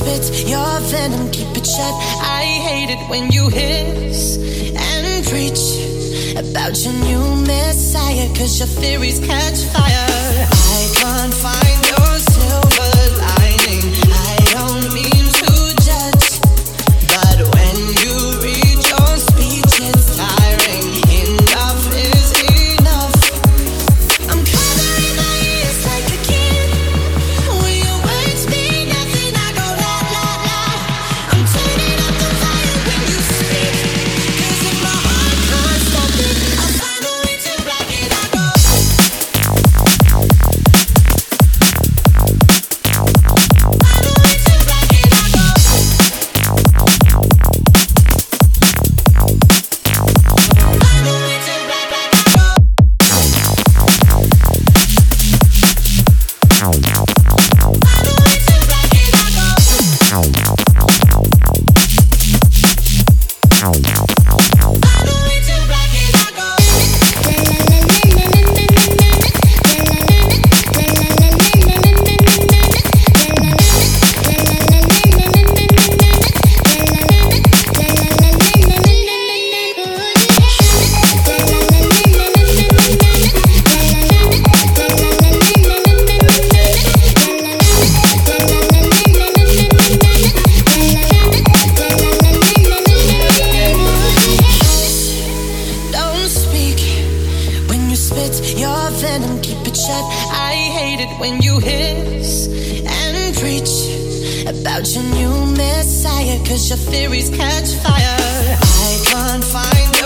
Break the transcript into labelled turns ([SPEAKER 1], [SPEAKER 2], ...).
[SPEAKER 1] spit your venom, keep it shut. I hate it when you hiss and preach about your new messiah, 'cause your theories catch fire. I can't find your silver lining. I don't mean to judge, but when you read your speech, it's tiring. Enough is enough. I'm covering my ears like a kid. When your words mean nothing, I go la la la. I'm turning up the fire when you speak, 'cause if my heart can't stop it, I'll find a way to block it. I go. Your venom, keep it shut. I hate it when you hiss and preach about your new messiah, 'cause your theories catch fire. I can't find